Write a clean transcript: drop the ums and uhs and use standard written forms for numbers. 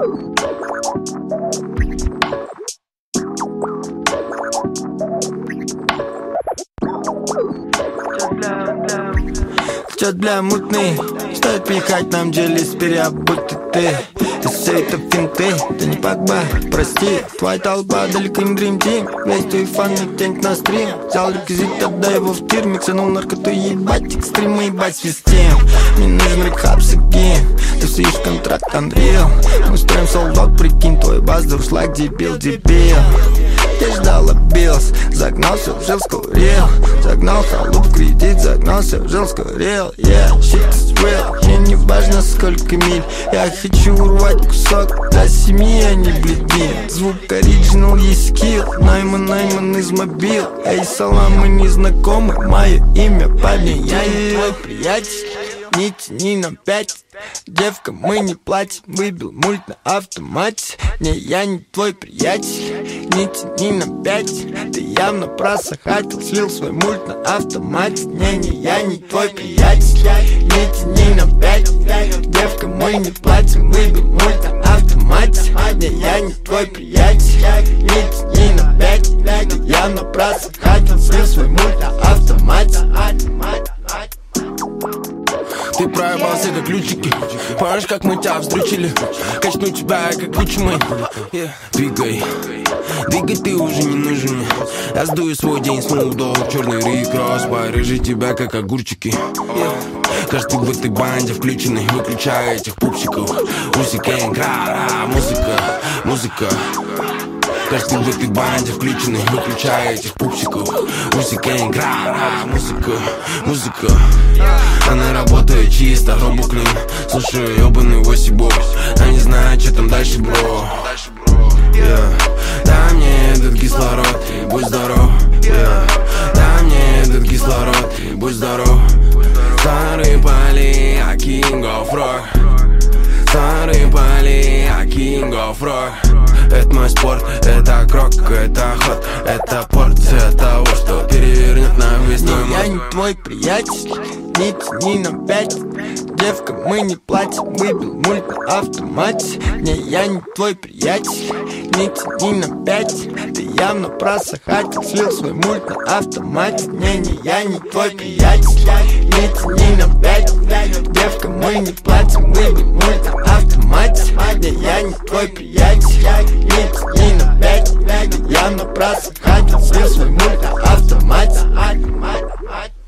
Чат, бля, мутный, стоит пихать нам делись, переобуть ты. И все это финты, ты не Погба, прости. Твоя толпа далеко не Dream Team. Весь твой фан не тянет на стрим. Взял реквизит, отдай его в тир. Миксанул наркоту, ебать, экстримы, ебать, свистим. Мне нужен рехаб, сагин. Ты слышишь контракт, Unreal. Мы строим солдат, прикинь, твой бас дуршлаг, дебил, дебил. Я ждал обилс, загнался, жил, скурил. Загнал халуп в кредит, загнался, жил, скурил. Yeah, shit is real. Мне не важно сколько миль. Я хочу урвать кусок для семьи, а не бледин. Звук оригинал, есть скилл. Найман из мобил. Эй, салам, мы не знакомы. Мое имя парень, я не твой приятель. Не тяни на 5. Девка, мы не платим. Выбил мульт на автомате. Не, я не твой приятель. Не тяни на 5. Ты явно просохатил. Слил свой мульт на автомате. Не, я не твой приятель. Не тяни на 5. Девка, мы не платим. Выбил мульт на автомате. Не, я не твой приятель. Не тяни на 5. Ты явно просохатил. Слил свой мульт на автомате. Ты проебался как ключики. Помнишь, как мы тебя встречили? Качну тебя, как Гуччи Мэйн. Двигай, двигай, ты уже не нужен мне. Я сдую свой день с ноудок. Черный рик-кросс, порежи тебя, как огурчики. Кажется, в этой банде включенный. Выключаю этих пупсиков. Усикей, кра-ра, музыка. Кажется, в этой банде включенный. Выключаю этих пупсиков. Усикей, кра-ра, музыка. Она работает чисто, робоклин. Слушаю ёбаный восибокс. Я не знаю, что там дальше, бро. Дай мне этот кислород, и будь здоров. Дай мне этот кислород, и будь здоров. Старые поли, а king of rock. Старые поли, а king of rock. Это мой спорт, это крок, это ход. Это порция того, что перевернет на весь твой мозг. Я не твой приятель, не тяни на 5. Девка, мы не платим, выбил мульт на автомате. Не, я не твой приятель, не тяни на 5. Ты явно просохатил, слил свой мульт на автомате. Не, я не твой приятель, не тяни на 5. Девка, мы не платим, выбил мульт на автомате. Не, я не твой приятель, не тяни на 5. Ты явно просохатил, слил свой мульт на автомате.